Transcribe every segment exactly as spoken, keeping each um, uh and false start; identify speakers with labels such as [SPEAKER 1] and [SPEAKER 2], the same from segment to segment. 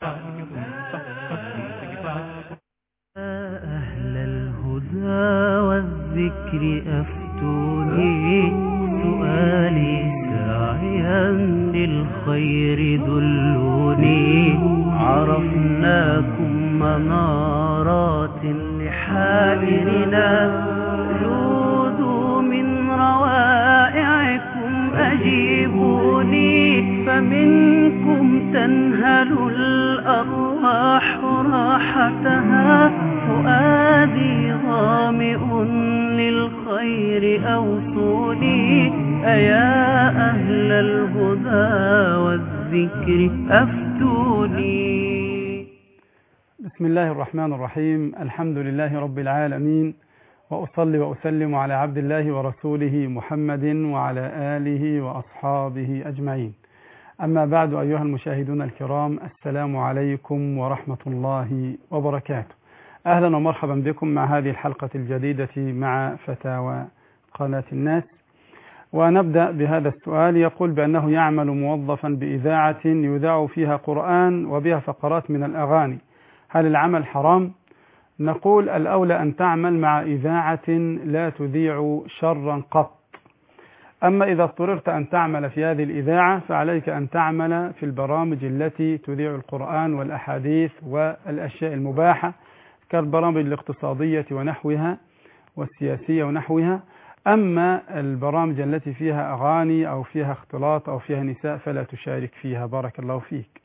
[SPEAKER 1] أهل الهدى والذكر أفتوني، سؤالي ساعيا للخير دلوني. عرفناكم منارات لحائرنا، جودوا من روائعكم أجيبوني. فمنكم تنهل الأرواح راحتها، فؤادي ظامئ للخير أوصوني. أيا أهل الهدى والذكر أفتوني.
[SPEAKER 2] بسم الله الرحمن الرحيم. الحمد لله رب العالمين، وأصلي وأسلم على عبد الله ورسوله محمد وعلى آله وأصحابه أجمعين. أما بعد، أيها المشاهدون الكرام، السلام عليكم ورحمة الله وبركاته. أهلا ومرحبا بكم مع هذه الحلقة الجديدة مع فتاوى قناة الناس. ونبدأ بهذا السؤال، يقول بأنه يعمل موظفا بإذاعة يذاع فيها قرآن وبها فقرات من الأغاني، هل العمل حرام؟ نقول الأولى أن تعمل مع إذاعة لا تذيع شرا قط. أما إذا اضطررت أن تعمل في هذه الإذاعة فعليك أن تعمل في البرامج التي تذيع القرآن والأحاديث والأشياء المباحة كالبرامج الاقتصادية ونحوها والسياسية ونحوها. أما البرامج التي فيها أغاني أو فيها اختلاط أو فيها نساء فلا تشارك فيها. بارك الله فيك.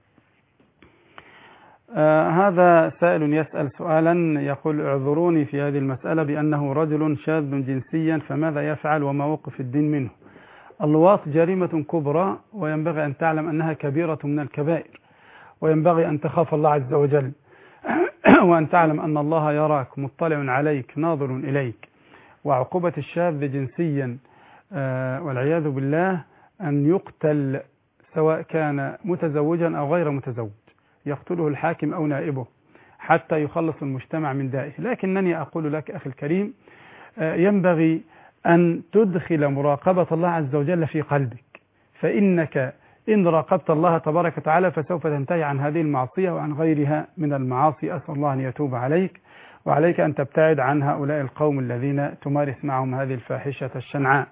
[SPEAKER 2] آه هذا سائل يسأل سؤالا يقول: اعذروني في هذه المسألة بأنه رجل شاذ جنسيا، فماذا يفعل وما موقف الدين منه؟ اللواط جريمة كبرى، وينبغي أن تعلم أنها كبيرة من الكبائر، وينبغي أن تخاف الله عز وجل وأن تعلم أن الله يراك مطلع عليك ناظر إليك. وعقوبة الشاذ جنسيا آه والعياذ بالله أن يقتل، سواء كان متزوجا أو غير متزوج، يقتله الحاكم أو نائبه حتى يخلص المجتمع من دائه. لكنني أقول لك أخي الكريم، ينبغي أن تدخل مراقبة الله عز وجل في قلبك، فإنك إن راقبت الله تبارك وتعالى فسوف تنتهي عن هذه المعصية وعن غيرها من المعاصي. أسأل الله أن يتوب عليك، وعليك أن تبتعد عن هؤلاء القوم الذين تمارس معهم هذه الفاحشة الشنعاء.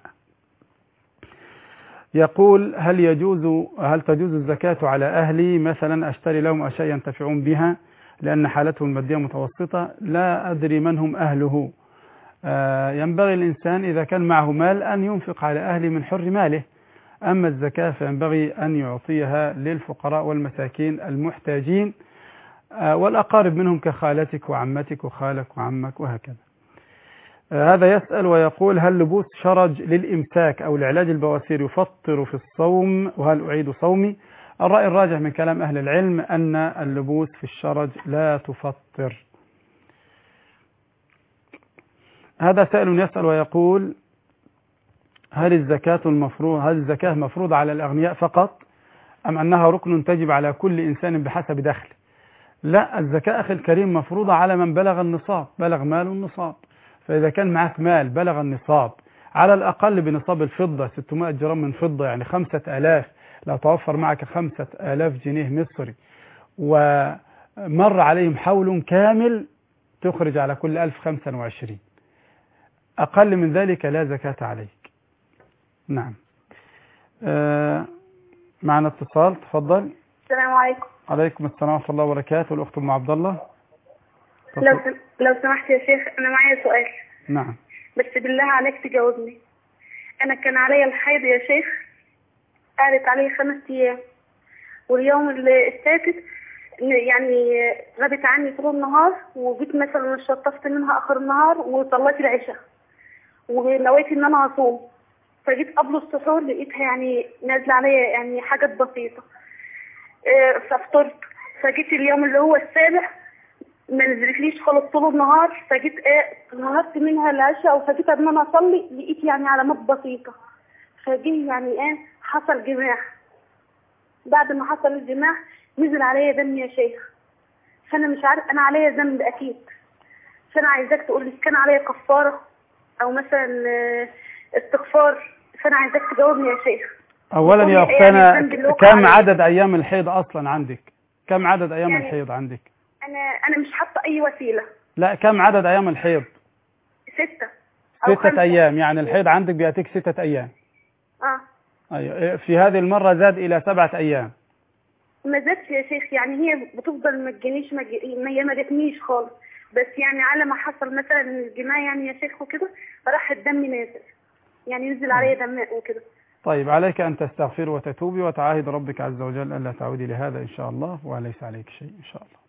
[SPEAKER 2] يقول: هل يجوز هل تجوز الزكاة على أهلي؟ مثلا أشتري لهم أشياء ينتفعون بها لأن حالتهم المادية متوسطة، لا أدري من هم أهله. آه ينبغي الإنسان إذا كان معه مال أن ينفق على أهله من حر ماله. أما الزكاة فينبغي أن يعطيها للفقراء والمساكين المحتاجين آه والأقارب منهم كخالتك وعمتك وخالك وعمك وهكذا. هذا يسأل ويقول: هل لبوس شرج للإمساك أو لعلاج البواسير يفطر في الصوم، وهل أعيد صومي؟ الرأي الراجح من كلام أهل العلم أن اللبوس في الشرج لا تفطر. هذا سائل يسأل ويقول: هل الزكاة المفروض هل الزكاة مفروضة على الأغنياء فقط، أم أنها ركن تجب على كل إنسان بحسب دخله؟ لا، الزكاة أخي الكريم مفروضة على من بلغ النصاب، بلغ مال النصاب. فإذا كان معك مال بلغ النصاب على الأقل بنصاب الفضة ستمائة جرام من فضة، يعني خمسة آلاف، لو توفر معك خمسة آلاف جنيه مصري ومر عليهم حول كامل تخرج على كل ألف خمسة وعشرين. أقل من ذلك لا زكاة عليك. نعم. آه معنا اتصال، تفضل.
[SPEAKER 3] السلام عليكم.
[SPEAKER 2] عليكم السلام ورحمة الله وبركاته. الأخت أم عبد الله.
[SPEAKER 3] لو سم... لو سمحت يا شيخ، أنا معايا سؤال.
[SPEAKER 2] نعم.
[SPEAKER 3] بس بالله عليك تجاوبني. أنا كان عليا الحيض يا شيخ، قعدت علي خمس أيام، واليوم اللي السادس يعني غابت عني طول النهار، وجيت مثلا شطفت منها آخر النهار وصليت العشاء ونويت إن أنا أصوم، فجيت قبل السحور لقيتها يعني نازلة عليا يعني حاجات بسيطة، ففطرت. فجيت اليوم اللي هو السابع ما نزلتليش خالص طول النهار، فجيت ايه نهرت منها العشاء، وفجيت ان انا اصلي لقيت يعني علامات بسيطه، فجي يعني ايه حصل جماع. بعد ما حصل الجماع نزل عليا دم يا شيخ، فانا مش عارف انا عليا ذنب اكيد، فانا عايزاك تقول لي كان عليا كفاره او مثلا استغفار، فانا عايزاك تجاوبني يا شيخ.
[SPEAKER 2] اولا يا اختنا، كم عدد ايام الحيض اصلا عندك؟ كم عدد أيام
[SPEAKER 3] يعني
[SPEAKER 2] الحيض عندك؟
[SPEAKER 3] أنا أنا مش حاطة أي وسيلة.
[SPEAKER 2] لا، كم عدد أيام الحيض؟
[SPEAKER 3] ستة أو
[SPEAKER 2] ستة
[SPEAKER 3] خمسة.
[SPEAKER 2] أيام، يعني الحيض عندك بيأتيك ستة أيام.
[SPEAKER 3] آه
[SPEAKER 2] أيوة. في هذه المرة زاد إلى سبعة أيام.
[SPEAKER 3] ما زادش يا شيخ، يعني هي بتفضل ما تجينيش، ما تجي- ما هي ما جاتنيش خالص، بس يعني على ما حصل مثلا الجماع يعني يا شيخ وكده راح الدم نازل، يعني نزل عليا دم وكده.
[SPEAKER 2] طيب، عليك أن تستغفر وتتوبي وتعاهد ربك عز وجل ألا تعودي لهذا إن شاء الله، وليس عليك شيء إن شاء الله.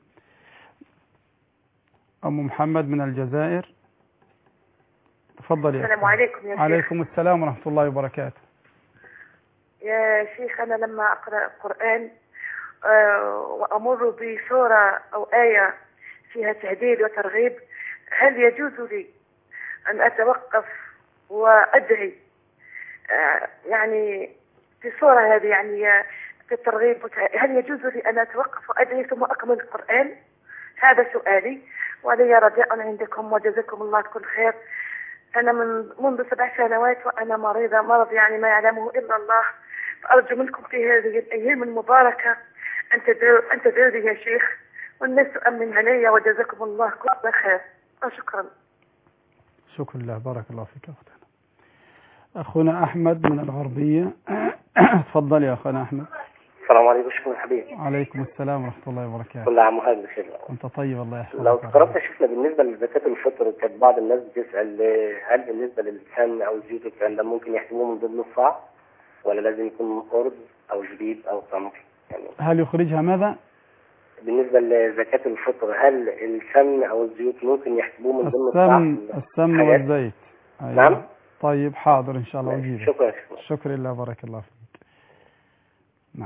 [SPEAKER 2] أم محمد من الجزائر، تفضلي.
[SPEAKER 4] السلام عليكم يا شيخ.
[SPEAKER 2] عليكم السلام ورحمة الله وبركاته.
[SPEAKER 4] يا شيخ أنا لما أقرأ القرآن آه وأمر بسورة أو آية فيها تهديد وترغيب، هل يجوز لي أن أتوقف وأدعي آه يعني في السورة هذه، يعني في الترغيب، هل يجوز لي أن أتوقف وأدعي ثم أكمل القرآن؟ هذا سؤالي، ولي رجاء عندكم وجزاكم الله كل خير. أنا من منذ سبع سنوات وأنا مريضة مرض يعني ما يعلمه إلا الله، فأرجو منكم في هذه الأيام المباركة أن تدعوا أن تدعوا لي يا شيخ، والناس تؤمن علي، وجزاكم الله كل خير وشكرا.
[SPEAKER 2] شكرا لله، بارك الله فيك أختنا. أخونا أحمد من الغربية، تفضل يا أخونا أحمد.
[SPEAKER 5] السلام عليكم شكرا حبيبي.
[SPEAKER 2] عليكم السلام ورحمة الله وبركاته.
[SPEAKER 5] كل عام وانت بخير.
[SPEAKER 2] أنت طيب، الله يحفظك.
[SPEAKER 5] لو استغربت شفنا بالنسبة لزكاة الفطر، كانت بعض الناس بتسأل هل بالنسبة للسمن أو الزيوت والكلام ده ممكن يحسبوه من ضمن الصاع، ولا لازم يكون أرز أو زبيب أو تمر؟ يعني
[SPEAKER 2] هل يخرجها ماذا؟
[SPEAKER 5] بالنسبة لزكاة الفطر، هل السمن أو الزيوت ممكن يحسبوه من ضمن الصاع؟
[SPEAKER 2] السمن السمن والزيت. أيوة.
[SPEAKER 5] نعم.
[SPEAKER 2] طيب حاضر إن شاء الله أجيبك.
[SPEAKER 5] شكرا شكرا.
[SPEAKER 2] شكرا لله، بارك الله فيك. نعم.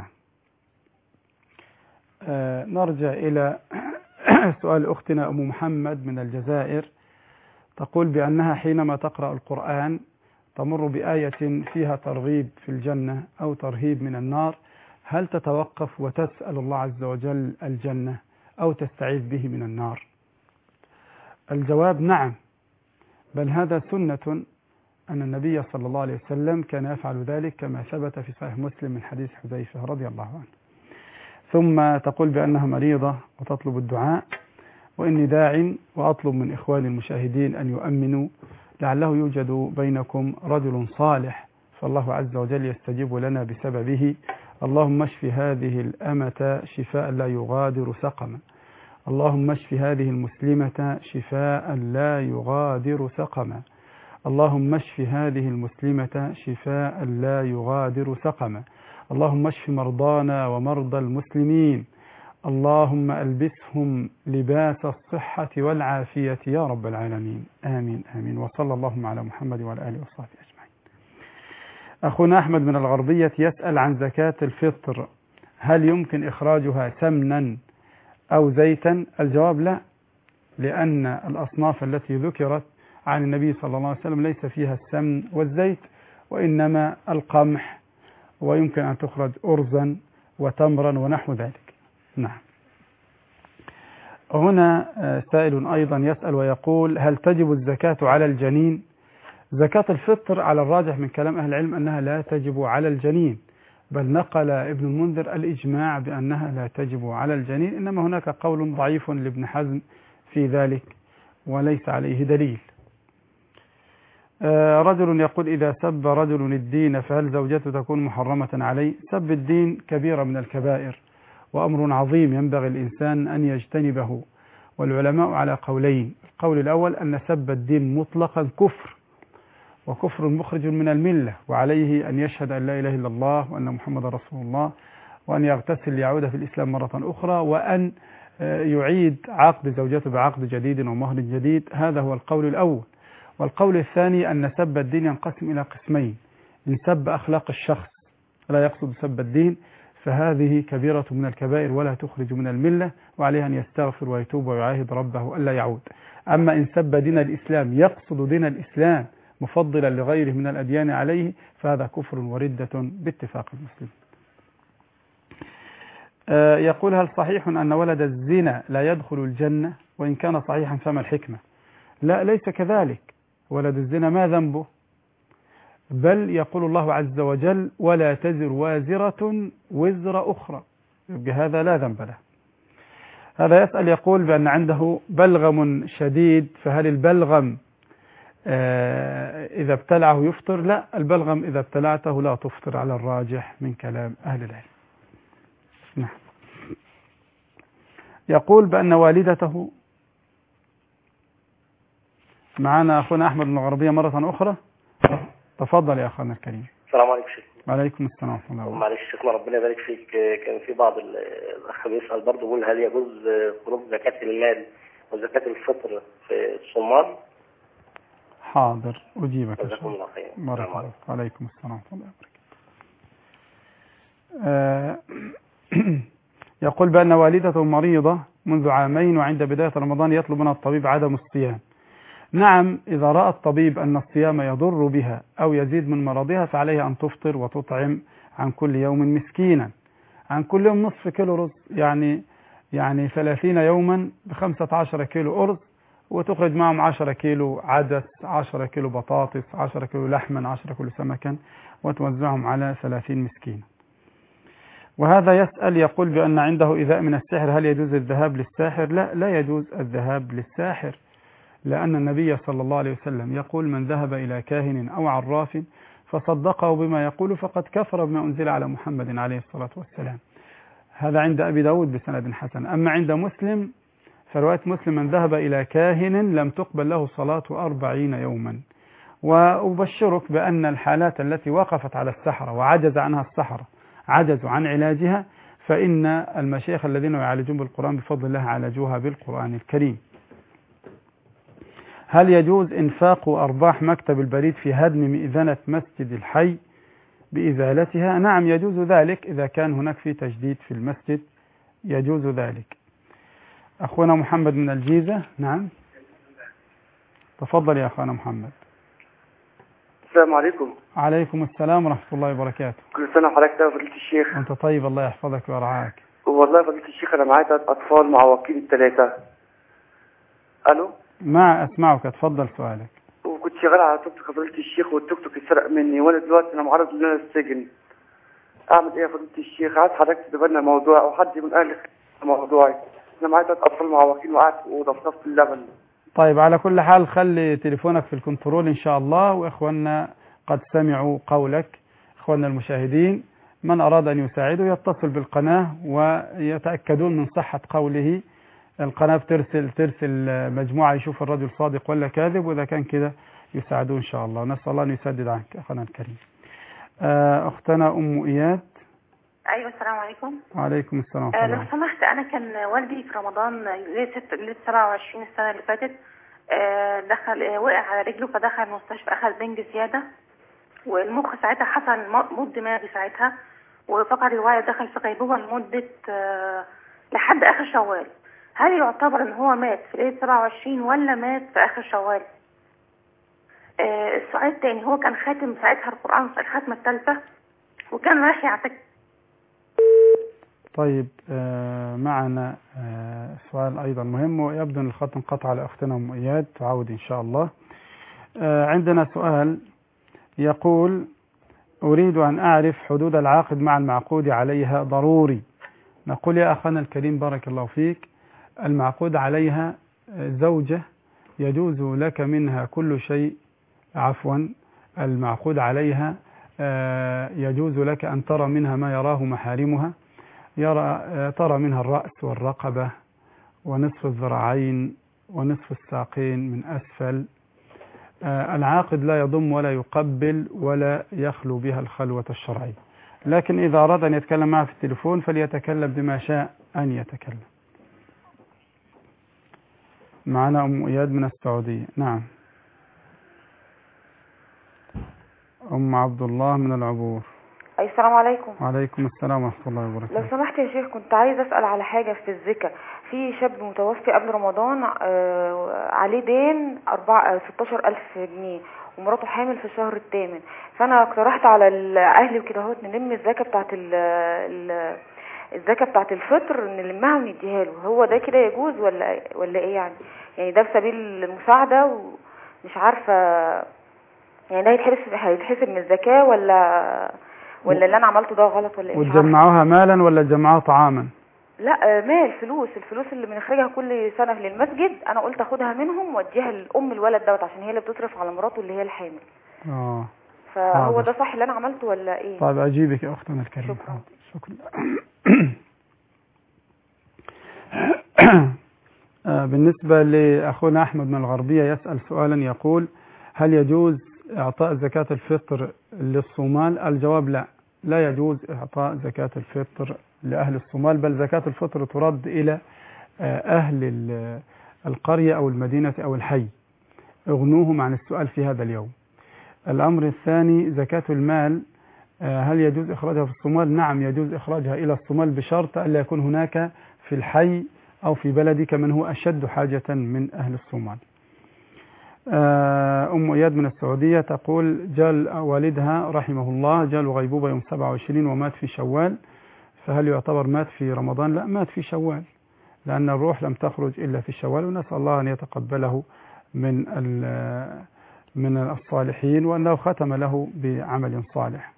[SPEAKER 2] آه نرجع إلى سؤال أختنا أم محمد من الجزائر، تقول بأنها حينما تقرأ القرآن تمر بآية فيها ترغيب في الجنة أو ترهيب من النار، هل تتوقف وتسأل الله عز وجل الجنة أو تستعيذ به من النار؟ الجواب نعم، بل هذا سنة أن النبي صلى الله عليه وسلم كان يفعل ذلك كما ثبت في صحيح مسلم من حديث حذيفة رضي الله عنه. ثم تقول بأنها مريضة وتطلب الدعاء، وإني داع وأطلب من إخواني المشاهدين أن يؤمنوا لعله يوجد بينكم رجل صالح فالله عز وجل يستجيب لنا بسببه. اللهم اشف هذه الأمة شفاء لا يغادر سقما، اللهم اشف هذه المسلمة شفاء لا يغادر سقما، اللهم اشف هذه المسلمة شفاء لا يغادر سقما، اللهم اشف مرضانا ومرضى المسلمين، اللهم ألبسهم لباس الصحة والعافية يا رب العالمين، آمين آمين. وصلى اللهم على محمد وعلى آله وصحبه أجمعين. أخونا أحمد من الغربية يسأل عن زكاة الفطر، هل يمكن إخراجها سمنا أو زيتا؟ الجواب لا، لأن الأصناف التي ذكرت عن النبي صلى الله عليه وسلم ليس فيها السمن والزيت، وإنما القمح، ويمكن أن تخرج أرزا وتمرا ونحو ذلك. نعم. هنا سائل أيضا يسأل ويقول هل تجب الزكاة على الجنين؟ زكاة الفطر على الراجح من كلام أهل العلم أنها لا تجب على الجنين، بل نقل ابن المنذر الإجماع بأنها لا تجب على الجنين، إنما هناك قول ضعيف لابن حزم في ذلك وليس عليه دليل. رجل يقول إذا سب رجل الدين فهل زوجته تكون محرمة عليه؟ سب الدين كبيرة من الكبائر وأمر عظيم ينبغي الإنسان أن يجتنبه، والعلماء على قولين. القول الأول أن سب الدين مطلقا كفر، وكفر مخرج من الملة، وعليه أن يشهد أن لا إله إلا الله وأن محمد رسول الله، وأن يغتسل ليعود في الإسلام مرة أخرى، وأن يعيد عقد زوجته بعقد جديد ومهر جديد. هذا هو القول الأول. والقول الثاني أن سب الدين ينقسم إلى قسمين: إن سب أخلاق الشخص لا يقصد سب الدين فهذه كبيرة من الكبائر ولا تخرج من الملة، وعليه أن يستغفر ويتوب ويعاهد ربه ألا يعود. أما إن سب دين الإسلام يقصد دين الإسلام مفضلا لغيره من الأديان عليه فهذا كفر وردة باتفاق المسلمين. يقول هل صحيح أن ولد الزنا لا يدخل الجنة؟ وإن كان صحيحا فما الحكمة؟ لا، ليس كذلك. ولد الزنا ما ذنبه؟ بل يقول الله عز وجل ولا تزر وازرة وزر أخرى، يبقى هذا لا ذنب له. هذا يسأل يقول بأن عنده بلغم شديد، فهل البلغم إذا ابتلعه يفطر؟ لا، البلغم إذا ابتلعته لا تفطر على الراجح من كلام أهل العلم. نعم. يقول بأن والدته، معنا أخونا أحمد من الغربية مرة أخرى. تفضل يا أخونا الكريم.
[SPEAKER 5] السلام عليكم شيخ.
[SPEAKER 2] وعليكم السلام ورحمة الله وبركاته.
[SPEAKER 5] معلش شيخنا ربنا يبارك فيك، كان في بعض الأخ بيسأل برضه بيقول هل يجوز خروج زكاة المال وزكاة الفطر في الصومال؟
[SPEAKER 2] حاضر أجيبك.
[SPEAKER 5] جزاكم الله خير.
[SPEAKER 2] بارك الله. وعليكم السلام ورحمة الله وبركاته. يقول بأن والدته مريضة منذ عامين، وعند بداية رمضان يطلب منها الطبيب عدم الصيام. نعم، إذا رأى الطبيب أن الصيام يضر بها أو يزيد من مرضها فعليها أن تفطر وتطعم عن كل يوم مسكينا، عن كل يوم نصف كيلو رز، يعني يعني ثلاثين يوما بخمسة عشر كيلو أرز، وتخرج معهم عشرة كيلو عدس، عشرة كيلو بطاطس، عشرة كيلو لحما، عشرة كيلو سمكا، وتوزعهم على ثلاثين مسكين. وهذا يسأل يقول بأن عنده إيذاء من السحر، هل يجوز الذهاب للساحر؟ لا، لا يجوز الذهاب للساحر، لأن النبي صلى الله عليه وسلم يقول من ذهب إلى كاهن أو عراف فصدقه بما يقول فقد كفر بما أنزل على محمد عليه الصلاة والسلام. هذا عند أبي داود بسند حسن. أما عند مسلم فرواية مسلم من ذهب إلى كاهن لم تقبل له صلاة أربعين يوما. وأبشرك بأن الحالات التي وقفت على السحرة وعجز عنها السحرة، عجزوا عن علاجها، فإن المشايخ الذين يعالجون بالقرآن بفضل الله عالجوها بالقرآن الكريم. هل يجوز إنفاق أرباح مكتب البريد في هدم مئذنة مسجد الحي بإزالتها؟ نعم يجوز ذلك، إذا كان هناك في تجديد في المسجد يجوز ذلك. أخونا محمد من الجيزة. نعم تفضل يا أخونا محمد.
[SPEAKER 6] السلام عليكم.
[SPEAKER 2] عليكم السلام ورحمة الله وبركاته.
[SPEAKER 6] كل سنة وحضرتك طيب فضيلة الشيخ.
[SPEAKER 2] وأنت طيب، الله يحفظك ويرعاك.
[SPEAKER 6] والله فضيلة الشيخ أنا معايا ثلاث أطفال معوقين الثلاثة. ألو.
[SPEAKER 2] ما أسمعك، تفضل سؤالك.
[SPEAKER 6] وكنت شغال على توك توك فضيلة الشيخ، والتوك توك اتسرق مني، وأنا دلوقتي أنا معرض إن أنا السجن. أعمل إيه يا فضيلة الشيخ؟ عايز حضرتك تتبنى الموضوع أو حد من أهلي موضوعي. أنا معايا ثلاث أطفال معوقين وقاعد في أوضة في صف اللبن.
[SPEAKER 2] طيب على كل حال خلي تليفونك في الكنترول إن شاء الله، وإخواننا قد سمعوا قولك. إخواننا المشاهدين من أراد أن يساعده يتصل بالقناة ويتأكدون من صحة قوله. القناة بترسل ترسل مجموعة يشوف الرجل صادق ولا كاذب، وإذا كان كده يساعدوه إن شاء الله. نسأل الله أن يسدد عنك أخنا الكريم. أختنا أم إياد.
[SPEAKER 7] أيوة السلام عليكم.
[SPEAKER 2] وعليكم السلام.
[SPEAKER 7] أه لو سمحت، أنا كان والدي في رمضان ليلة سبعة وعشرين السنة اللي فاتت أه دخل أه وقع على رجله، فدخل المستشفى أخذ بنج زيادة، والمخ ساعتها حصل موت دماغي ساعتها، وفقد الوعي، دخل في غيبوبة لمدة أه لحد آخر شوال. هل يعتبر ان هو مات في ليلة سبعة وعشرين ولا مات في اخر شوال؟ آه السؤال الثاني، هو كان خاتم ساعتها القرآن في الختمة الثالثة، وكان رايح يعتكف.
[SPEAKER 2] طيب آه معنا آه سؤال ايضا مهم، ويبدو ان الخط انقطع على اختنا ام اياد، تعود ان شاء الله. آه عندنا سؤال يقول اريد ان اعرف حدود العاقد مع المعقود عليها ضروري. نقول يا اخانا الكريم بارك الله فيك، المعقود عليها زوجة يجوز لك منها كل شيء، عفوا المعقود عليها يجوز لك أن ترى منها ما يراه محارمها، يرى ترى منها الرأس والرقبة ونصف الذراعين ونصف الساقين من أسفل. العاقد لا يضم ولا يقبل ولا يخلو بها الخلوة الشرعية، لكن إذا أراد أن يتكلم معها في التليفون فليتكلم بما شاء أن يتكلم. معنا أم إياد من السعودية. نعم. أم عبد الله من العبور.
[SPEAKER 8] أي السلام عليكم.
[SPEAKER 2] وعليكم السلام ورحمة الله وبركاته.
[SPEAKER 8] لو سمحت يا شيخ، كنت عايز أسأل على حاجة في الزكاة. في شاب متوفي قبل رمضان آه عليه دين أربعة ستاشر ألف جنيه، ومراته حامل في الشهر الثامن، فأنا اقترحت على أهلي وكده اهوت نلم الزكاة بتاعت ال الزكاة بتاعت الفطر نلمها ونديها له. هو ده كده يجوز ولا ولا ايه يعني؟ يعني ده في سبيل المساعدة، ومش عارفة يعني ده هيتحسب هيتحسب من الزكاة ولا ولا اللي انا عملته ده غلط ولا ايه؟ مش عارفة.
[SPEAKER 2] وتجمعوها مالا ولا تجمعوها طعاما؟
[SPEAKER 8] لا مال، فلوس، الفلوس اللي بنخرجها كل سنة للمسجد انا قلت اخدها منهم واديها لام الولد دوت عشان هي اللي بتصرف على مراته اللي هي الحامل.
[SPEAKER 2] اه
[SPEAKER 8] فهو
[SPEAKER 2] حاضر.
[SPEAKER 8] ده صح اللي انا عملته ولا ايه؟
[SPEAKER 2] طيب اجيبك يا اختنا الكريمه.
[SPEAKER 8] شكرا.
[SPEAKER 2] شكرا. بالنسبة لأخونا أحمد من الغربية يسأل سؤالا يقول: هل يجوز إعطاء زكاة الفطر للصومال؟ الجواب لا، لا يجوز إعطاء زكاة الفطر لأهل الصومال، بل زكاة الفطر ترد إلى أهل القرية أو المدينة أو الحي، اغنوهم عن السؤال في هذا اليوم. الأمر الثاني زكاة المال، هل يجوز إخراجها في الصومال؟ نعم يجوز إخراجها إلى الصومال بشرط ألا يكون هناك في الحي أو في بلدك من هو أشد حاجة من أهل الصومال. أم إياد من السعودية تقول: جال والدها رحمه الله جاله غيبوبة يوم سبعة وعشرين ومات في شوال، فهل يعتبر مات في رمضان؟ لا، مات في شوال، لأن الروح لم تخرج إلا في شوال، ونسأل الله أن يتقبله من من الصالحين وأنه ختم له بعمل صالح.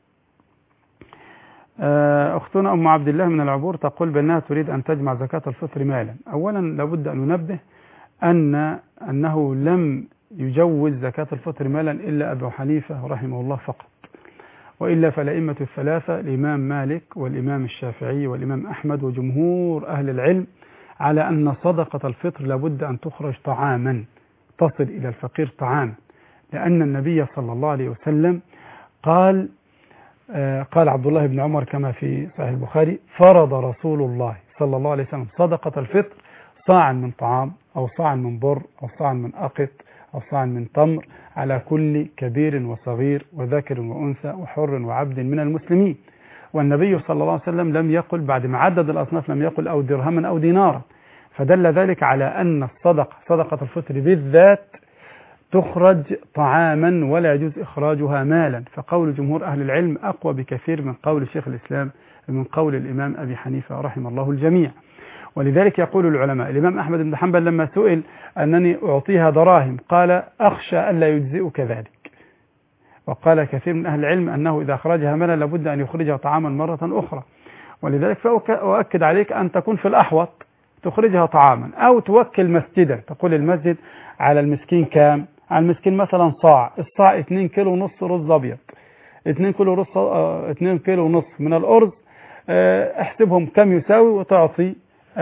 [SPEAKER 2] أختنا أم عبد الله من العبور تقول بأنها تريد أن تجمع زكاة الفطر مالا. أولا لابد أن ننبه أن أنه لم يجوز زكاة الفطر مالا إلا أبو حنيفة رحمه الله فقط، وإلا فالأئمة الثلاثة الإمام مالك والإمام الشافعي والإمام أحمد وجمهور أهل العلم على أن صدقة الفطر لابد أن تخرج طعاما تصل إلى الفقير طعاما، لأن النبي صلى الله عليه وسلم قال آه قال عبد الله بن عمر كما في صحيح البخاري: فرض رسول الله صلى الله عليه وسلم صدقة الفطر صاعا من طعام أو صاعا من بر أو صاعا من أقط أو صاعا من تمر على كل كبير وصغير وذكر وأنثى وحر وعبد من المسلمين. والنبي صلى الله عليه وسلم لم يقل بعد ما عدد الأصناف لم يقل أو درهما أو دينارا، فدل ذلك على أن الصدقة صدقة الفطر بالذات تخرج طعاما ولا يجوز إخراجها مالا، فقول جمهور أهل العلم أقوى بكثير من قول شيخ الإسلام من قول الإمام أبي حنيفة رحمه الله الجميع. ولذلك يقول العلماء، الإمام أحمد بن حنبل لما سئل أنني أعطيها دراهم قال: أخشى ألا يجزئك ذلك. وقال كثير من أهل العلم أنه إذا أخرجها مالا لابد أن يخرجها طعاما مرة أخرى. ولذلك فأؤكد عليك أن تكون في الأحوط تخرجها طعاما، أو توكل مسجدا، تقول المسجد على المسكين كام؟ على المسكين مثلا صاع، الصاع اتنين كيلو ونص رز أبيض، اتنين كيلو ونص اه اتنين كيلو ونص من الأرز، اه احسبهم كم يساوي وتعطي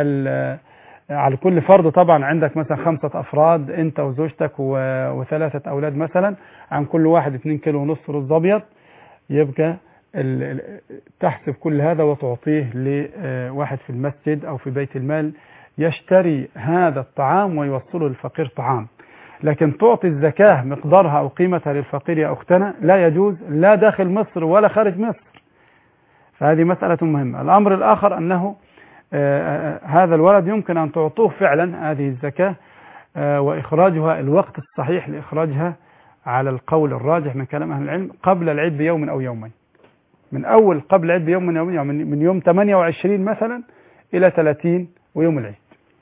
[SPEAKER 2] على كل فرد. طبعا عندك مثلا خمسة أفراد أنت وزوجتك وثلاثة أولاد مثلا، عن كل واحد اتنين كيلو ونص رز أبيض، يبقى تحسب كل هذا وتعطيه لواحد في المسجد أو في بيت المال يشتري هذا الطعام ويوصله للفقير طعام. لكن تعطي الزكاة مقدارها أو قيمتها للفقير يا أختنا لا يجوز، لا داخل مصر ولا خارج مصر، فهذه مسألة مهمة. الأمر الآخر أنه آه هذا الولد يمكن أن تعطوه فعلا هذه الزكاة آه وإخراجها الوقت الصحيح لإخراجها على القول الراجح من كلام أهل العلم قبل العيد بيوم أو يومين، من أول قبل العيد بيوم من يومين، يعني من يوم ثمانية وعشرين مثلا إلى ثلاثين ويوم العيد.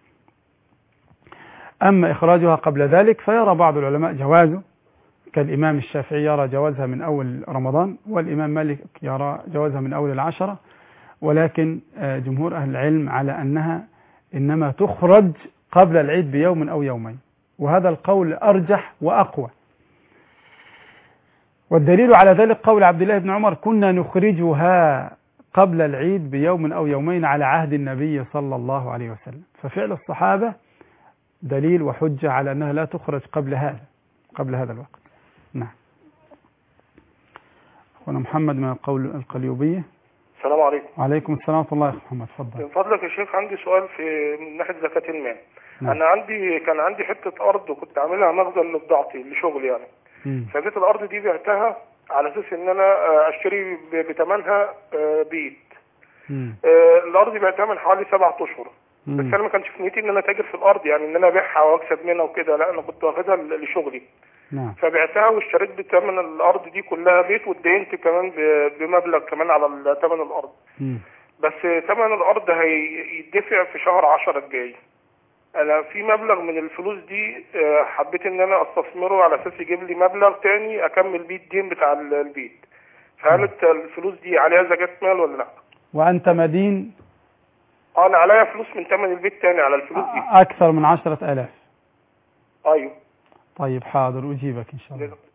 [SPEAKER 2] أما إخراجها قبل ذلك فيرى بعض العلماء جوازه، كالإمام الشافعي يرى جوازها من أول رمضان، والإمام مالك يرى جوازها من أول العشرة، ولكن جمهور أهل العلم على أنها إنما تخرج قبل العيد بيوم أو يومين، وهذا القول أرجح وأقوى. والدليل على ذلك قول عبد الله بن عمر: كنا نخرجها قبل العيد بيوم أو يومين على عهد النبي صلى الله عليه وسلم. ففعل الصحابة دليل وحجة على أنها لا تخرج قبل هذا قبل هذا الوقت. نعم. أخونا محمد من القول القليوبية.
[SPEAKER 9] السلام عليكم.
[SPEAKER 2] وعليكم السلام ورحمة الله. يا محمد تفضل.
[SPEAKER 9] من فضلك يا شيخ عندي سؤال في من ناحية زكاة المال. نعم. أنا عندي كان عندي حتة أرض وكنت عاملها مخزن لبضاعتي لشغل يعني. مم. فجيت الأرض دي بعتها على أساس إن أنا أشتري بثمنها بيت. مم. الأرض دي بعتها من حوالي سبعة أشهر. مم. بس أنا ما كانش في نيتي إن أنا أتاجر في الأرض، يعني إن أنا أبيعها وأكسب منها وكده، لا أنا كنت واخدها لشغلي. نعم. فبعتها واشتريت بثمن الأرض دي كلها بيت، واتدينت كمان بمبلغ كمان على ثمن الأرض. مم. بس ثمن الأرض هيدفع في شهر عشرة الجاي. أنا في مبلغ من الفلوس دي حبيت إن أنا أستثمره على أساس يجيب لي مبلغ تاني أكمل بيه الدين بتاع البيت. هل الفلوس دي عليها زكاة مال ولا لا؟
[SPEAKER 2] وأنت مدين؟
[SPEAKER 9] أنا عليا فلوس من ثمن البيت تاني على الفلوس دي
[SPEAKER 2] أكثر من عشرة آلاف.
[SPEAKER 9] أيوه.
[SPEAKER 2] طيب حاضر أجيبك إن شاء الله.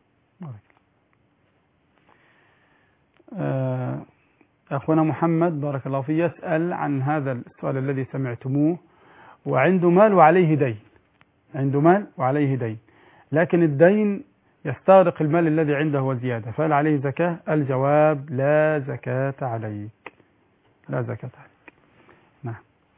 [SPEAKER 2] آه أخونا محمد بارك الله فيه يسأل عن هذا السؤال الذي سمعتموه، وعنده مال وعليه دين، عنده مال وعليه دين، لكن الدين يستغرق المال الذي عنده وزيادة، فهل عليه زكاة؟ الجواب لا زكاة عليك، لا زكاة عليك. نعم.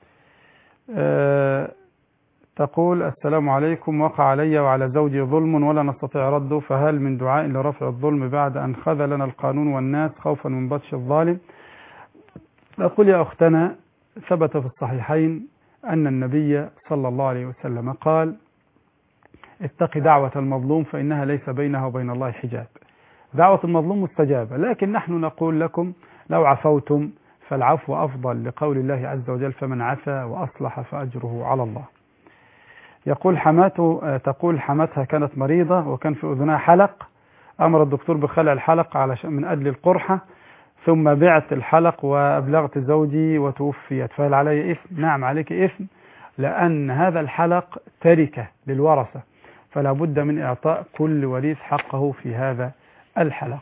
[SPEAKER 2] أه تقول السلام عليكم، وقع علي وعلى زوجي ظلم ولا نستطيع رده، فهل من دعاء لرفع الظلم بعد أن خذلنا القانون والناس خوفا من بطش الظالم؟ نقول يا أختنا ثبت في الصحيحين أن النبي صلى الله عليه وسلم قال اتق دعوة المظلوم فإنها ليس بينها وبين الله حجاب. دعوة المظلوم مستجابة، لكن نحن نقول لكم لو عفوتم فالعفو أفضل، لقول الله عز وجل فمن عفا وأصلح فأجره على الله. يقول حماته تقول حماتها كانت مريضة وكان في أذنها حلق، أمر الدكتور بخلع الحلق علشان من أجل القرحة، ثم بعت الحلق وأبلغت زوجي وتوفيت، فهل علي إثم؟ نعم عليك إثم، لأن هذا الحلق تركة للورثة، فلا بد من إعطاء كل وريث حقه في هذا الحلق.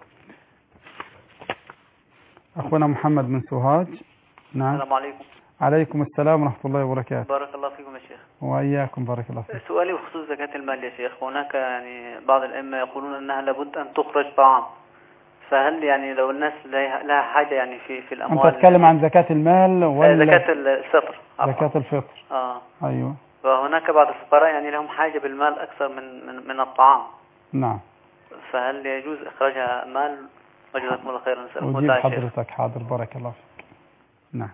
[SPEAKER 2] أخونا محمد من سوهاج. نعم.
[SPEAKER 10] السلام عليكم.
[SPEAKER 2] عليكم السلام ورحمة الله وبركاته.
[SPEAKER 10] بارك الله فيكم يا شيخ.
[SPEAKER 2] وإياكم بارك الله فيكم.
[SPEAKER 10] سؤالي بخصوص زكاة المال يا شيخ، هناك يعني بعض الأئمة يقولون أنها لابد أن تخرج طعام، فهل يعني لو الناس لها حاجة يعني في في الأموال؟
[SPEAKER 2] أنت تتكلم عن زكاة المال ولا
[SPEAKER 10] زكاة الفطر؟
[SPEAKER 2] زكاة الفطر.
[SPEAKER 10] آه.
[SPEAKER 2] أيوه.
[SPEAKER 10] فهناك بعض الفقراء يعني لهم حاجة بالمال أكثر من من, من الطعام.
[SPEAKER 2] نعم.
[SPEAKER 10] فهل يجوز إخراجها مال؟ وجزاكم الله خيرا. نسأل
[SPEAKER 2] أجيب حضرتك. حاضر بارك الله فيك. نعم.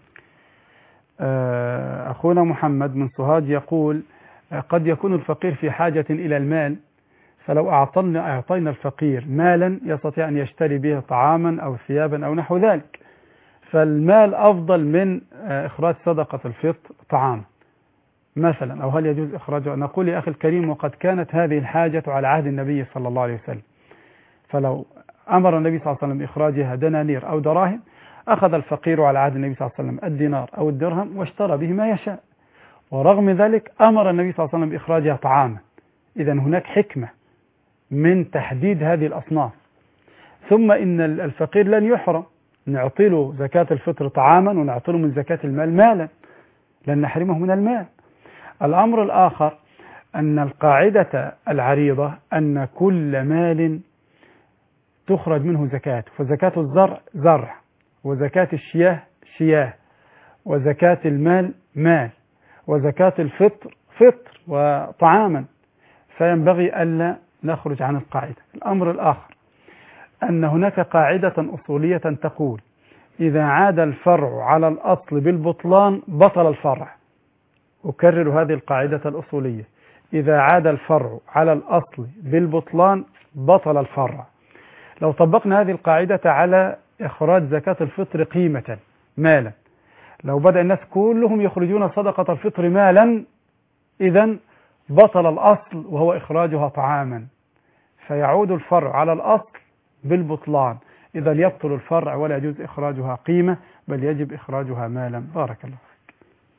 [SPEAKER 2] أخونا محمد من سوهاج يقول قد يكون الفقير في حاجة إلى المال، فلو أعطينا أعطينا الفقير مالا يستطيع أن يشتري به طعاما أو ثيابا أو نحو ذلك، فالمال أفضل من إخراج صدقة الفطر طعام مثلا، أو هل يجوز إخراجه؟ نقول يا أخي الكريم وقد كانت هذه الحاجة على عهد النبي صلى الله عليه وسلم، فلو أمر النبي صلى الله عليه وسلم بإخراجها دنانير أو دراهم، أخذ الفقير على عهد النبي صلى الله عليه وسلم الدينار أو الدرهم واشترى به ما يشاء، ورغم ذلك أمر النبي صلى الله عليه وسلم بإخراجها طعاما. إذا هناك حكمة من تحديد هذه الأصناف. ثم إن الفقير لن يحرم، نعطي له زكاة الفطر طعاما ونعطي له من زكاة المال مالا، لن نحرمه من المال. الأمر الآخر أن القاعدة العريضة أن كل مال تخرج منه زكاة، فزكاة الزرع زرع، وزكاة الشياه شياه، وزكاة المال مال، وزكاة الفطر فطر وطعاما، فينبغي ألا نخرج عن القاعدة. الأمر الآخر أن هناك قاعدة أصولية تقول إذا عاد الفرع على الأصل بالبطلان بطل الفرع. أكرر هذه القاعدة الأصولية، إذا عاد الفرع على الأصل بالبطلان بطل الفرع. لو طبقنا هذه القاعدة على إخراج زكاة الفطر قيمة مالا، لو بدأ الناس كلهم يخرجون صدقة الفطر مالا، إذن بطل الأصل وهو إخراجها طعاما، فيعود الفرع على الأصل بالبطلان، إذا يبطل الفرع ولا يجوز إخراجها قيمة بل يجب إخراجها مالا. بارك الله فيك.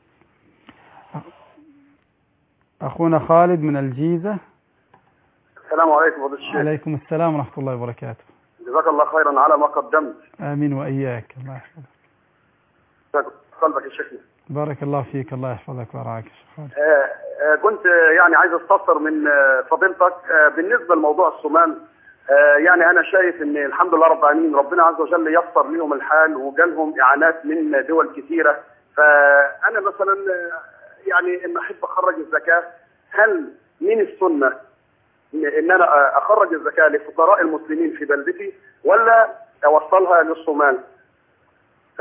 [SPEAKER 2] أخونا خالد من الجيزة.
[SPEAKER 11] السلام عليكم فضيلة الشيخ.
[SPEAKER 2] عليكم السلام ورحمة الله وبركاته.
[SPEAKER 11] جزاك الله خيرا على ما قدمت.
[SPEAKER 2] آمين وإياك. الله يحفظك.
[SPEAKER 11] قلبك يا شيخنا.
[SPEAKER 2] بارك الله فيك. الله يحفظك ويرعاك.
[SPEAKER 11] آه كنت يعني عايز استفسر من فضيلتك آه بالنسبة لموضوع الصومال. آه يعني أنا شايف إن الحمد لله رب العالمين ربنا عز وجل يسر لهم الحال وجالهم إعانات من دول كثيرة، فأنا مثلا يعني إن أحب أخرج الزكاة، هل من السنة إن أنا أخرج الزكاة لفقراء المسلمين في بلدتي ولا أوصلها للصومال؟ ف...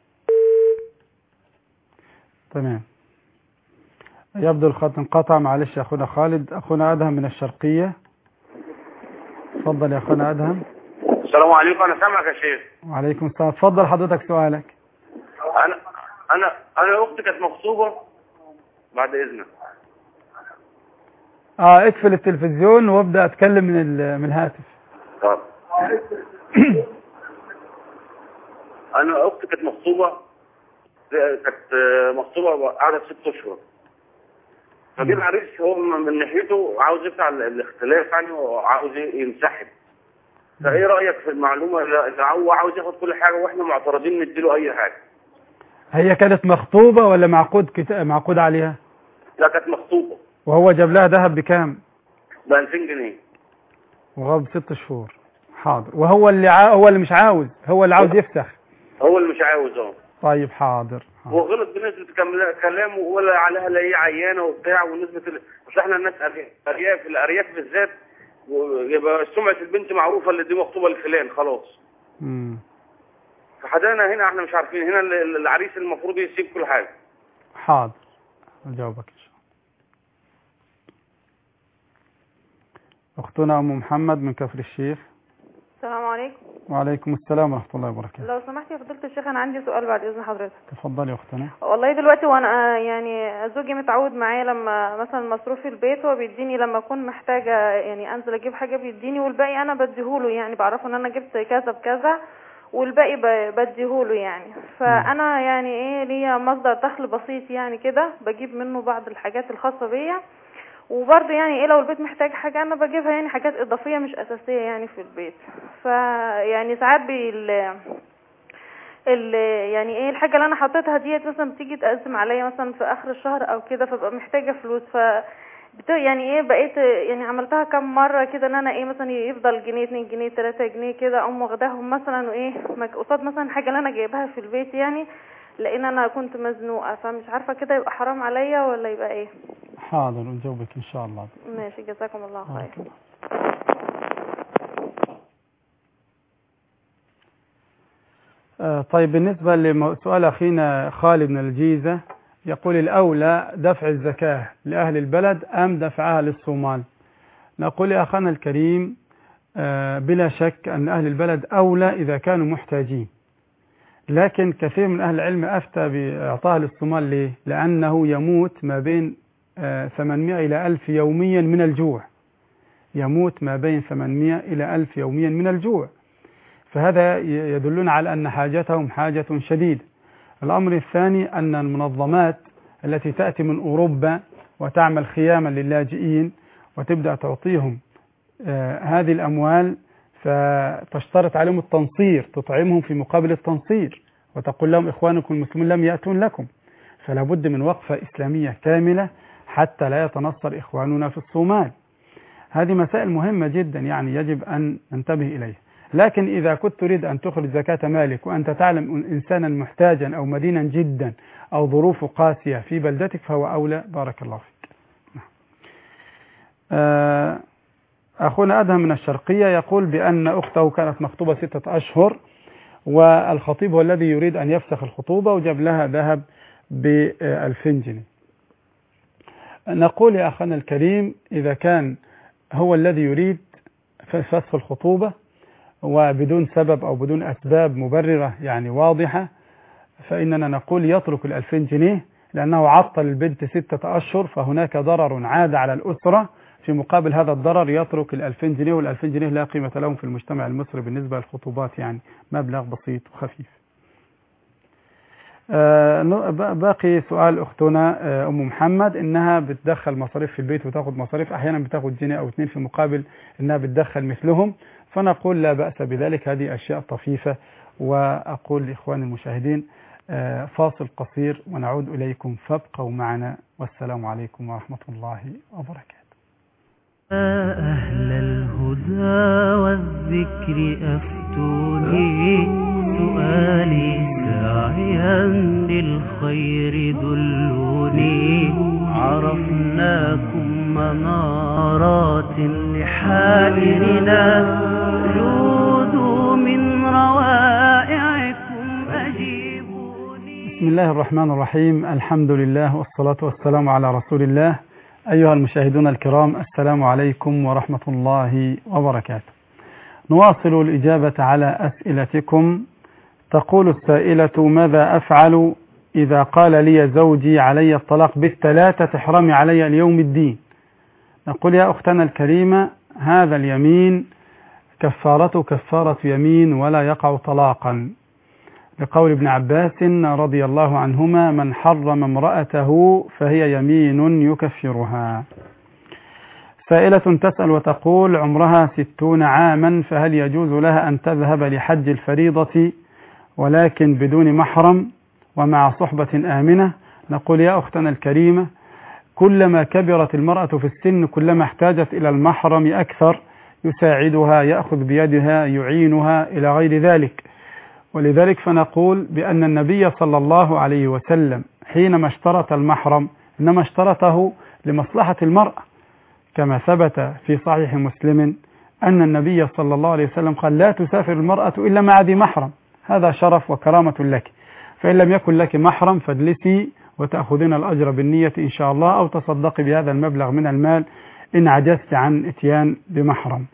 [SPEAKER 2] تمام. يبدو الخط انقطع، معلش يا أخونا خالد. أخونا أدهم من الشرقية. تفضل يا أخونا أدهم.
[SPEAKER 12] السلام عليكم. أنا سامعك يا شيخ.
[SPEAKER 2] وعليكم السلام. تفضل حضرتك سؤالك.
[SPEAKER 12] أنا أنا أنا أختي كانت مغصوبة. بعد إذنك.
[SPEAKER 2] اه اقفل التلفزيون وابدأ اتكلم من من الهاتف.
[SPEAKER 12] طب انا اختي كانت مخطوبه، كانت مخطوبه قعدت ست اشهر. فجه العريس هو من ناحيته عاوز يفتح الاختلاف يعني وعاوز ينسحب. فايه رايك في المعلومه اللي هو عاوز ياخد كل حاجه واحنا معترضين نديله اي حاجه؟
[SPEAKER 2] هي كانت مخطوبة ولا معقود كت... معقود عليها؟
[SPEAKER 12] لا كانت مخطوبه.
[SPEAKER 2] وهو جاب لها ذهب بكام؟
[SPEAKER 12] ب ألفين جنيه.
[SPEAKER 2] وغاب ست شهور. حاضر. وهو اللي ع... هو اللي مش عاوز، هو اللي عاوز يفسخ.
[SPEAKER 12] هو اللي مش عاوز اه.
[SPEAKER 2] طيب حاضر. حاضر.
[SPEAKER 12] وغلط بنسبه كلامه ولا عليها لا هي عيانه وبتاع ونسبه ال... اصل احنا الناس ارياف، الارياف بالذات يبقى سمعه البنت معروفه اللي دي مخطوبه لفلان خلاص.
[SPEAKER 2] امم
[SPEAKER 12] فحدانا هنا احنا مش عارفين، هنا العريس المفروض يسيب كل حاجه.
[SPEAKER 2] حاضر اجاوبك ان شاء الله. اختنا ام محمد من كفر الشيخ.
[SPEAKER 13] السلام عليكم.
[SPEAKER 2] وعليكم السلام ورحمه الله وبركاته.
[SPEAKER 13] لو سمحت يا فضيلة الشيخ انا عندي سؤال بعد اذن حضرتك.
[SPEAKER 2] تفضلي يا اختنا.
[SPEAKER 13] والله دلوقتي وانا يعني زوجي متعود معايا لما مثلا مصروف البيت هو بيديني لما اكون محتاجه يعني انزل اجيب حاجه بيديني، والباقي انا بديهوله، يعني بعرفه ان انا جبت كذا بكذا والباقي بديهوله يعني. فانا يعني ايه ليا مصدر دخل بسيط يعني كده بجيب منه بعض الحاجات الخاصه بيا، وبرضه يعني ايه لو البيت محتاج حاجه انا بجيبها، يعني حاجات اضافيه مش اساسيه يعني في البيت. فيعني ساعات بال ال يعني ايه الحاجه اللي انا حطيتها ديت مثلا بتيجي تقسم عليا مثلا في اخر الشهر او كده، فبقى محتاجه فلوس. ف يعني ايه بقيت يعني عملتها كم مره كده ان انا ايه مثلا يفضل جنيه اتنين جنيه تلاتة جنيه كده اقوم واخداهم مثلا وايه قصاد مثلا حاجه اللي انا جايبها في البيت، يعني لان انا كنت مزنوقه، فمش عارفه كده يبقى حرام عليا ولا يبقى ايه.
[SPEAKER 2] حاضر نجاوبك ان شاء الله.
[SPEAKER 13] ماشي جزاكم الله خير.
[SPEAKER 2] آه طيب بالنسبة لسؤال أخينا خالد من الجيزة يقول الأولى دفع الزكاة لأهل البلد أم دفعها للصومال؟ نقول يا أخانا الكريم آه بلا شك أن أهل البلد أولى إذا كانوا محتاجين، لكن كثير من أهل العلم أفتى بإعطاها للصومال. ليه؟ لأنه يموت ما بين آه ثمانمائة إلى ألف يوميا من الجوع، يموت ما بين ثمانمائة إلى ألف يوميا من الجوع، فهذا يدلنا على أن حاجتهم حاجة شديدة. الأمر الثاني أن المنظمات التي تأتي من أوروبا وتعمل خياما للاجئين وتبدأ تعطيهم آه هذه الأموال، فتشترط عليهم التنصير، تطعمهم في مقابل التنصير وتقول لهم إخوانكم المسلمون لم يأتون لكم. فلا بد من وقفة إسلامية كاملة حتى لا يتنصر إخواننا في الصومال. هذه مسائل مهمة جدا يعني يجب أن ننتبه إليها. لكن إذا كنت تريد أن تخرج زكاة مالك وأنت تعلم إنسانا محتاجا أو مدينا جدا أو ظروفه قاسية في بلدتك فهو أولى. بارك الله فيك. أخونا أدهم من الشرقية يقول بأن أخته كانت مخطوبة ستة أشهر والخطيب هو الذي يريد أن يفسخ الخطوبة وجاب لها ذهب بألفين جنيه. نقول يا أخانا الكريم إذا كان هو الذي يريد فسخ الخطوبة وبدون سبب أو بدون أسباب مبررة يعني واضحة، فإننا نقول يترك الألفين جنيه لأنه عطل البنت ستة أشهر، فهناك ضرر عاد على الأسرة، في مقابل هذا الضرر يترك الألفين جنيه، والألفين جنيه لا قيمة لهم في المجتمع المصري بالنسبة للخطوبات، يعني مبلغ بسيط وخفيف. باقي سؤال أختنا أم محمد إنها بتدخل مصاريف في البيت وتاخد مصاريف، أحيانا بتاخد جنيه أو اثنين في مقابل إنها بتدخل مثلهم، فنقول لا بأس بذلك، هذه أشياء طفيفة. وأقول لإخواني المشاهدين فاصل قصير ونعود إليكم فابقوا معنا، والسلام عليكم ورحمة الله وبركاته.
[SPEAKER 1] أهل الهدى والذكر أفتوني، سؤالي ساعيا للخير دلوني، عرفناكم منارات لحائرنا، جودوا من روائعكم أجيبوني.
[SPEAKER 2] بسم الله الرحمن الرحيم، الحمد لله والصلاة والسلام على رسول الله. أيها المشاهدون الكرام، السلام عليكم ورحمة الله وبركاته. نواصل الإجابة على أسئلتكم. تقول السائلة: ماذا أفعل إذا قال لي زوجي علي الطلاق بالثلاثة تحرمي علي اليوم الدين؟ نقول يا أختنا الكريمة هذا اليمين كفارته كفارة يمين ولا يقع طلاقا، لقول ابن عباس رضي الله عنهما: من حرم امرأته فهي يمين يكفرها. سائلة تسأل وتقول: عمرها ستون عاما، فهل يجوز لها أن تذهب لحج الفريضة ولكن بدون محرم ومع صحبة آمنة؟ نقول: يا أختنا الكريمة، كلما كبرت المرأة في السن كلما احتاجت إلى المحرم أكثر، يساعدها، يأخذ بيدها، يعينها إلى غير ذلك. ولذلك فنقول بأن النبي صلى الله عليه وسلم حينما اشترط المحرم إنما اشترطه لمصلحة المرأة، كما ثبت في صحيح مسلم أن النبي صلى الله عليه وسلم قال: لا تسافر المرأة إلا مع ذي محرم، هذا شرف وكرامة لك، فإن لم يكن لك محرم فاجلسي وتأخذين الأجر بالنية إن شاء الله، أو تصدقي بهذا المبلغ من المال إن عجزت عن إتيان بمحرم.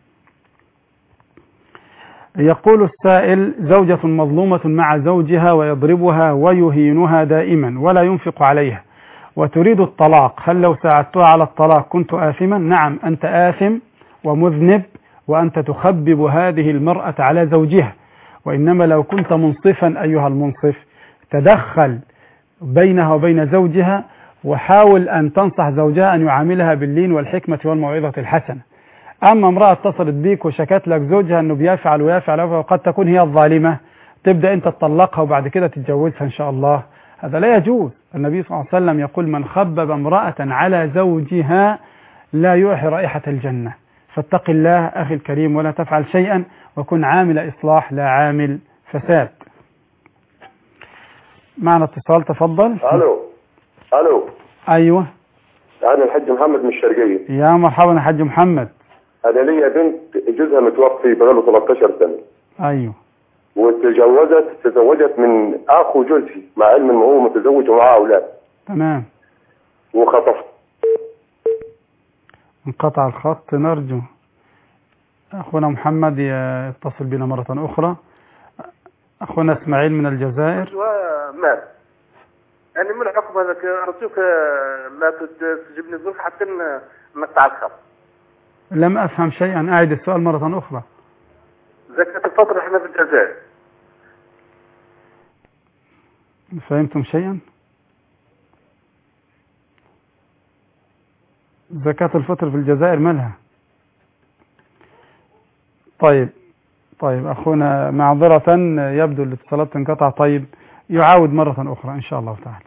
[SPEAKER 2] يقول السائل: زوجة مظلومة مع زوجها ويضربها ويهينها دائما ولا ينفق عليها وتريد الطلاق، هل لو ساعدتها على الطلاق كنت آثما؟ نعم، أنت آثم ومذنب، وأنت تخبب هذه المرأة على زوجها. وإنما لو كنت منصفا أيها المنصف تدخل بينها وبين زوجها وحاول أن تنصح زوجها أن يعاملها باللين والحكمة والموعظة الحسنة. أما امرأة اتصلت بيك وشكت لك زوجها أنه بيفعل ويفعل وقد تكون هي الظالمة، تبدأ أنت تطلقها وبعد كده تتجوزها إن شاء الله، هذا لا يجوز. النبي صلى الله عليه وسلم يقول: من خبب امرأة على زوجها لا يوحي رائحة الجنة. فاتق الله أخي الكريم ولا تفعل شيئا، وكن عامل إصلاح لا عامل فساد. معنا اتصال، تفضل.
[SPEAKER 14] الو الو
[SPEAKER 2] ايوه،
[SPEAKER 14] انا الحاج محمد من الشرقيه.
[SPEAKER 2] يا مرحبا يا حاج محمد.
[SPEAKER 14] انا ليا بنت جوزها متوفي بقاله ثلاثة عشر سنه.
[SPEAKER 2] ايوه.
[SPEAKER 14] وتجوزت تزوجت من اخو جوزي مع علم انه هو متزوج ومعاه اولاد.
[SPEAKER 2] تمام.
[SPEAKER 14] وخطفت. انقطع
[SPEAKER 2] الخط، نرجو اخونا محمد يتصل بنا مره اخرى. اخونا اسماعيل من الجزائر.
[SPEAKER 15] مات يعني من عقب هذاك ارجوك لا تجيبني الظروف حتى نقطع الخط.
[SPEAKER 2] لم افهم شيئا، اعد السؤال مره اخرى.
[SPEAKER 15] زكاة الفطر احنا في الجزائر.
[SPEAKER 2] فهمتم شيئا؟ زكاة الفطر في الجزائر مالها؟ طيب طيب أخونا معذرة يبدو الاتصالات تنقطع. طيب يعاود مرة أخرى إن شاء الله تعالى.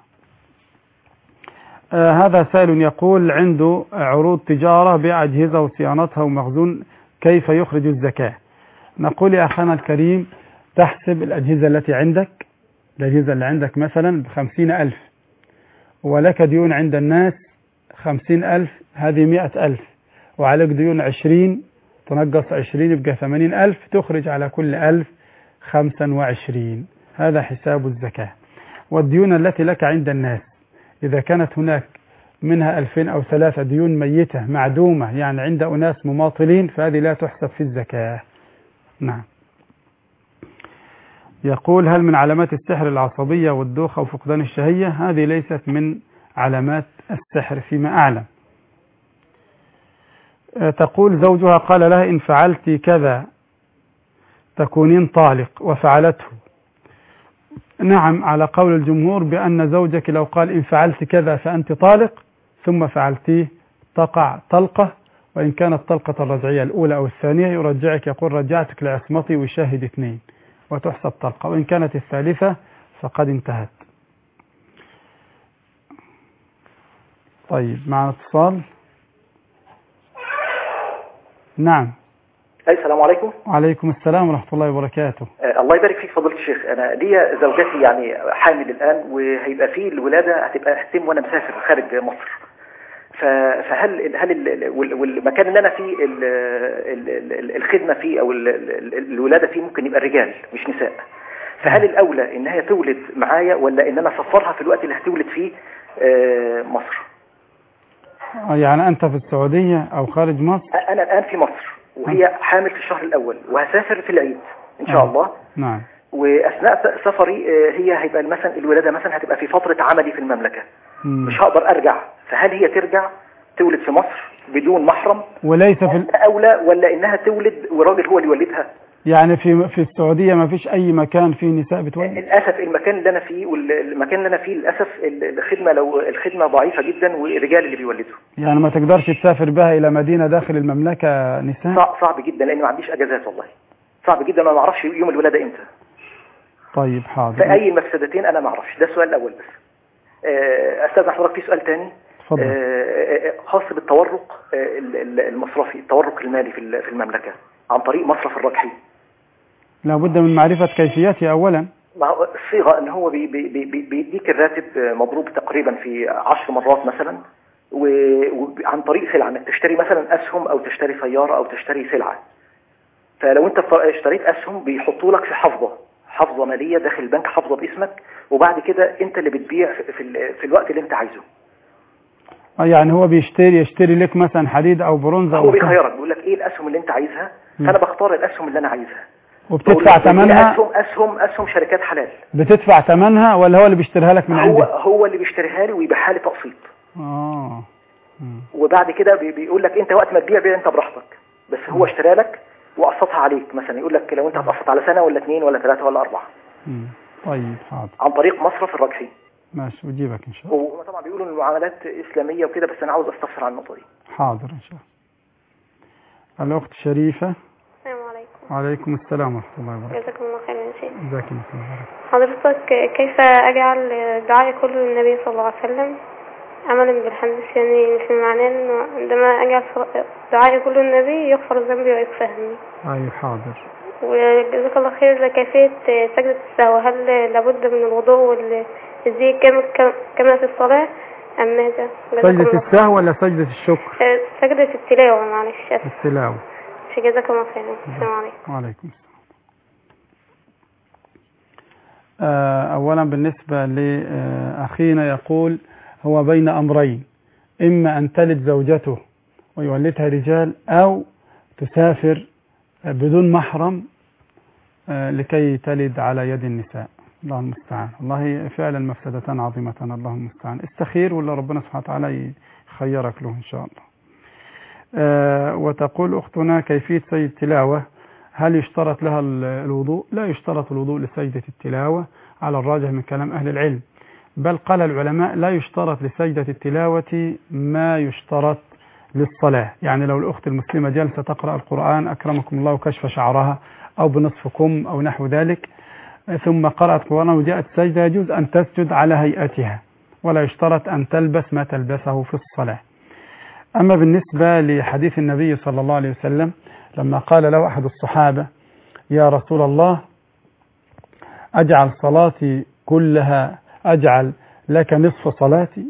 [SPEAKER 2] آه هذا سائل يقول: عنده عروض تجارة بيع أجهزة وصيانتها ومخزون، كيف يخرج الزكاة؟ نقول يا أخانا الكريم: تحسب الأجهزة التي عندك، الأجهزة اللي عندك مثلا بخمسين ألف، ولك ديون عند الناس خمسين ألف، هذه مئة ألف، وعليك ديون عشرين، تنقص عشرين يبقى ثمانين ألف، تخرج على كل ألف خمسا وعشرين. هذا حساب الزكاة. والديون التي لك عند الناس إذا كانت هناك منها ألفين أو ثلاثة ديون ميتة معدومة، يعني عند أناس مماطلين، فهذه لا تحسب في الزكاة. نعم. يقول: هل من علامات السحر العصبية والدوخة وفقدان الشهية؟ هذه ليست من علامات السحر فيما أعلم. تقول: زوجها قال لها: إن فعلت كذا تكونين طالق، وفعلته. نعم، على قول الجمهور بأن زوجك لو قال إن فعلت كذا فأنت طالق ثم فعلتيه تقع طلقة، وإن كانت طلقة الرجعية الأولى أو الثانية يرجعك، يقول رجعتك لعصمتي ويشاهد اثنين وتحسب طلقة، وإن كانت الثالثة فقد انتهت. طيب معنا اتصال. نعم.
[SPEAKER 16] السلام عليكم.
[SPEAKER 2] وعليكم السلام ورحمة الله وبركاته.
[SPEAKER 16] آه الله يبارك فيك فضيلة الشيخ. أنا ليا زوجتي يعني حامل الآن، وهيبقى فيه الولادة هتبقى هتتم وأنا مسافر خارج مصر. فهل هل والمكان اللي أنا فيه الخدمة فيه أو الولادة فيه ممكن يبقى الرجال مش نساء، فهل الأولى إن هي تولد معايا ولا إن أنا أسفرها في الوقت اللي هتولد فيه آه مصر؟
[SPEAKER 2] يعني أنت في السعودية أو خارج مصر؟
[SPEAKER 16] أنا الآن في مصر وهي حامل في الشهر الأول وهسافر في العيد إن شاء الله.
[SPEAKER 2] نعم.
[SPEAKER 16] وأثناء سفري هي هيبقى مثلا الولادة مثلا هتبقى في فترة عملي في المملكة. مم. مش هقدر أرجع، فهل هي ترجع تولد في مصر بدون محرم
[SPEAKER 2] وليس في ال...
[SPEAKER 16] أولى ولا إنها تولد والراجل هو اللي يولدها؟
[SPEAKER 2] يعني في في السعودية ما فيش أي مكان فيه نساء بتولد؟
[SPEAKER 16] للأسف المكان اللي أنا فيه والمكان اللي أنا فيه للأسف الخدمة لو الخدمة ضعيفة جدا والرجال اللي بيولدوا.
[SPEAKER 2] يعني ما تقدرش تسافر بها إلى مدينة داخل المملكة نساء؟
[SPEAKER 16] صعب, صعب جدا لأنه ما عنديش أجازات والله. صعب جدا وما أعرفش يوم الولادة إمتى.
[SPEAKER 2] طيب حاضر.
[SPEAKER 16] فأي المفسدتين أنا ما أعرفش. ده السؤال الأول بس. أستاذ حضرتك في سؤال تاني خاص بالتورق المصرفي، التورق المالي في المملكة عن طريق مصرف الرجحي.
[SPEAKER 2] لابد من معرفة كيفيته أولا.
[SPEAKER 16] الصيغة أن هو بي بي بي بيديك الراتب مضروب تقريبا في عشر مرات مثلا، وعن طريق سلعة انك تشتري مثلا أسهم أو تشتري سيارة أو تشتري سلعة. فلو أنت اشتريت أسهم بيحطوا لك في حفظة حفظة مالية داخل البنك، حفظة باسمك، وبعد كده أنت اللي بتبيع في, في الوقت اللي أنت عايزه.
[SPEAKER 2] يعني هو بيشتري يشتري لك مثلا حديد أو برونز أو
[SPEAKER 16] هو بيخيرك بيقول لك إيه الأسهم اللي أنت عايزها، فأنا بختار الأسهم اللي أنا عايزها
[SPEAKER 2] وبتدفع ثمنها.
[SPEAKER 16] أسهم أسهم أسهم شركات حلال.
[SPEAKER 2] بتدفع ثمنها ولا هو اللي بيشتريها لك من
[SPEAKER 16] هو
[SPEAKER 2] عنده؟
[SPEAKER 16] هو اللي بيشتريها لي ويبيعها لي تقسيط.
[SPEAKER 2] اه
[SPEAKER 16] وبعد كده بيقول لك انت وقت ما تبيع بيع انت براحتك، بس هو اشترى لك وقسطها عليك، مثلا يقول لك لو انت هتقسط على سنه ولا اثنين ولا ثلاثه ولا اربعه.
[SPEAKER 2] امم طيب حاضر.
[SPEAKER 16] عن طريق مصرف الرجحي.
[SPEAKER 2] ماشي بجيبك ان شاء الله.
[SPEAKER 16] وطبعا بيقولوا ان المعاملات اسلاميه وكده، بس انا عاوز استفسر عن النقطه دي.
[SPEAKER 2] حاضر ان شاء الله. الاخت شريفه.
[SPEAKER 17] السلام عليكم.
[SPEAKER 2] وعليكم السلام ورحمه الله وبركاته.
[SPEAKER 17] جزاكم الله خيرا يا شيخ.
[SPEAKER 2] جزاكم الله خيرا.
[SPEAKER 17] حضرتك كيف اجعل دعائي كله للنبي صلى الله عليه وسلم عملا بالحديث، يعني في معناه انه عندما اجعل دعائي كله للنبي يغفر ذنبي ويغفر همي.
[SPEAKER 2] ايوه حاضر.
[SPEAKER 17] وجزاك الله خير. كيفيه سجده السهو، هل لابد من الوضوء والزي كما في الصلاه ام ماذا؟
[SPEAKER 2] سجده السهو ولا سجده الشكر؟
[SPEAKER 17] سجده التلاوه معلش.
[SPEAKER 2] التلاوه.
[SPEAKER 17] جزاكم الله خيرا. السلام عليكم.
[SPEAKER 2] وعليكم السلام. اولا بالنسبه لاخينا يقول هو بين امرين، اما ان تلد زوجته ويولدها رجال او تسافر بدون محرم لكي تلد على يد النساء. الله المستعان. والله فعلا مفسدتان عظيمتان. الله المستعان. استخير ولا ربنا سبحانه وتعالى يخيرك له ان شاء الله. أه وتقول أختنا كيفية سجد التلاوة، هل يشترط لها الوضوء؟ لا يشترط الوضوء لسجدة التلاوة على الراجح من كلام أهل العلم، بل قال العلماء لا يشترط لسجدة التلاوة ما يشترط للصلاة. يعني لو الأخت المسلمة جالسة تقرأ القرآن أكرمكم الله وكشف شعرها أو بنصف كم أو نحو ذلك ثم قرأت القرآن وجاءت سجدة، يجوز أن تسجد على هيئتها ولا يشترط أن تلبس ما تلبسه في الصلاة. أما بالنسبة لحديث النبي صلى الله عليه وسلم لما قال له أحد الصحابة يا رسول الله أجعل صلاتي كلها أجعل لك نصف صلاتي؟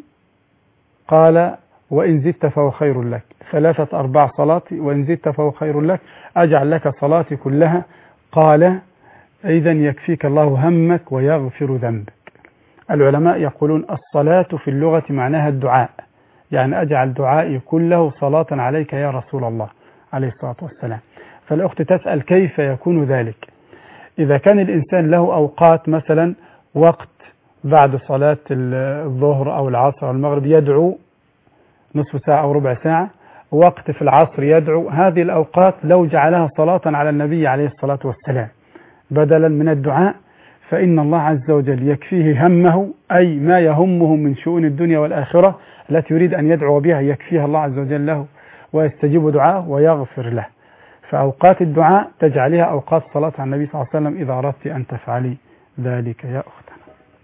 [SPEAKER 2] قال وإن زدت فهو خير لك، ثلاثة أرباع صلاتي وإن زدت فهو خير لك، أجعل لك صلاتي كلها. قال إذن يكفيك الله همك ويغفر ذنبك. العلماء يقولون الصلاة في اللغة معناها الدعاء، يعني أجعل دعائي كله صلاة عليك يا رسول الله عليه الصلاة والسلام. فالأخت تسأل كيف يكون ذلك؟ إذا كان الإنسان له أوقات، مثلا وقت بعد صلاة الظهر أو العصر أو المغرب يدعو نصف ساعة أو ربع ساعة، وقت في العصر يدعو، هذه الأوقات لو جعلها صلاة على النبي عليه الصلاة والسلام بدلا من الدعاء فإن الله عز وجل يكفيه همه، أي ما يهمه من شؤون الدنيا والآخرة التي يريد أن يدعو بها يكفيها الله عز وجل له ويستجيب دعاءه ويغفر له. فأوقات الدعاء تجعلها أوقات صلاة على النبي صلى الله عليه وسلم إذا أردت أن تفعلي ذلك يا أختنا.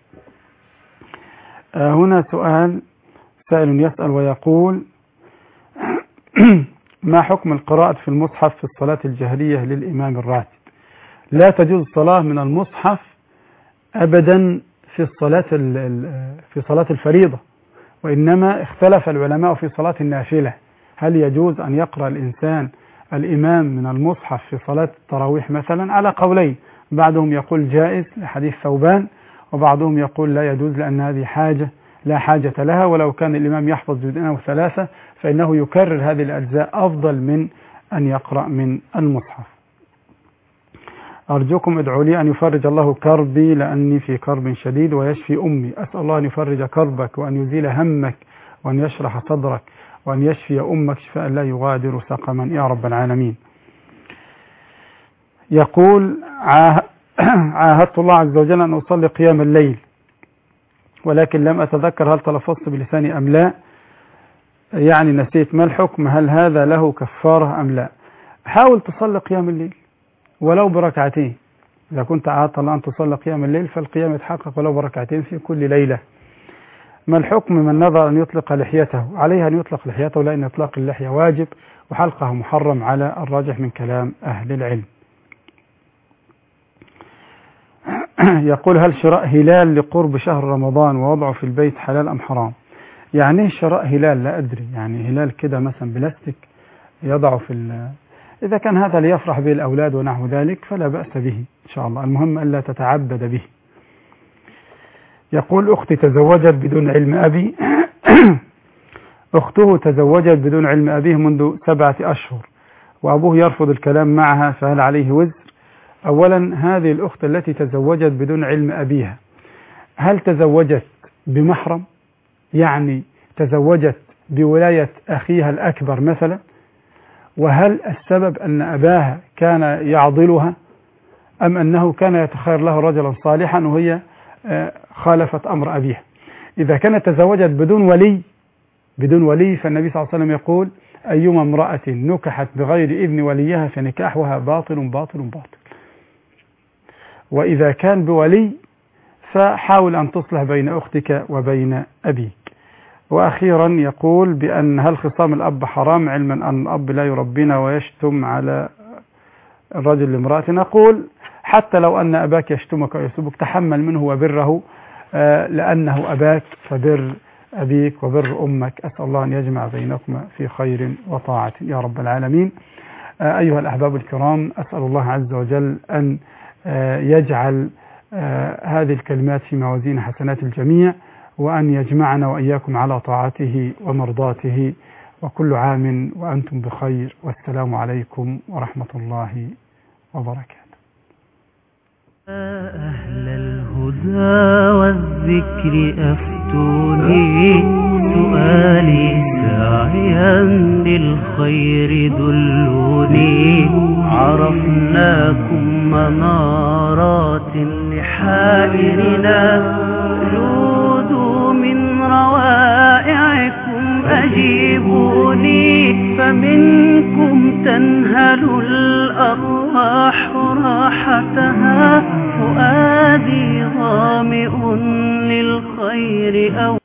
[SPEAKER 2] آه هنا سؤال، سائل يسأل ويقول ما حكم القراءة في المصحف في الصلاة الجهرية للإمام الراتب؟ لا تجوز الصلاة من المصحف أبدا في الصلاة في صلاة الفريضة، وإنما اختلف العلماء في صلاة النافلة، هل يجوز أن يقرأ الإنسان الإمام من المصحف في صلاة التراويح مثلا؟ على قولين، بعضهم يقول جائز لحديث ثوبان، وبعضهم يقول لا يجوز لأن هذه حاجة لا حاجة لها، ولو كان الإمام يحفظ جزئين أو ثلاثة فإنه يكرر هذه الأجزاء أفضل من أن يقرأ من المصحف. أرجوكم ادعوا لي أن يفرج الله كربي لأني في كرب شديد ويشفي أمي. أسأل الله أن يفرج كربك وأن يزيل همك وأن يشرح صدرك وأن يشفي أمك شفاء لا يغادر سقما يا رب العالمين. يقول عاهدت الله عز وجل أن أصلي قيام الليل ولكن لم أتذكر هل تلفظت بلساني أم لا، يعني نسيت، ما الحكم؟ هل هذا له كفارة أم لا؟ حاول تصلي قيام الليل ولو بركعتين. إذا كنت عاهدت الله أن تصلي قيام الليل فالقيام يتحقق ولو بركعتين في كل ليلة. ما الحكم من نظر أن يطلق لحيته؟ عليه أن يطلق لحيته لأن إطلاق اللحية واجب وحلقه محرم على الراجح من كلام أهل العلم. يقول هل شراء هلال لقرب شهر رمضان ووضعه في البيت حلال أم حرام؟ يعني شراء هلال لا أدري، يعني هلال كده مثلا بلاستيك يضعه في ال... إذا كان هذا ليفرح به الأولاد ونحو ذلك فلا بأس به إن شاء الله، المهم ألا تتعبد به. يقول أختي تزوجت بدون علم أبي أخته تزوجت بدون علم أبيه منذ سبعة أشهر وأبوه يرفض الكلام معها، فهل عليه وزر؟ أولا هذه الأخت التي تزوجت بدون علم أبيها هل تزوجت بمحرم؟ يعني تزوجت بولاية أخيها الأكبر مثلا؟ وهل السبب أن أباها كان يعضلها أم أنه كان يتخير له رجلا صالحا وهي خالفت أمر أبيها؟ إذا كانت تزوجت بدون ولي بدون ولي فالنبي صلى الله عليه وسلم يقول أيما امرأة نكحت بغير إذن وليها فنكاحها باطل باطل باطل. وإذا كان بولي فحاول أن تصلح بين أختك وبين أبيك. وأخيرا يقول بأن هل خصام الأب حرام علما أن الأب لا يربينا ويشتم على الرجل لامرأة؟ نقول حتى لو أن أباك يشتمك ويسبك تحمل منه وبره لأنه أباك، فبر أبيك وبر أمك. أسأل الله أن يجمع بينكما في خير وطاعة يا رب العالمين. أيها الأحباب الكرام، أسأل الله عز وجل أن يجعل هذه الكلمات في موازين حسنات الجميع وأن يجمعنا وإياكم على طاعته ومرضاته، وكل عام وأنتم بخير، والسلام عليكم ورحمة الله وبركاته.
[SPEAKER 1] أهل الهدى والذكر أفتوني سؤالي ساعيا للخير دلوني عرفناكم منارات لحائرنا جودوا من روائعكم أجيبوني فمنكم تنهل الأرواح راحتها فؤادي ظامئ للخير أو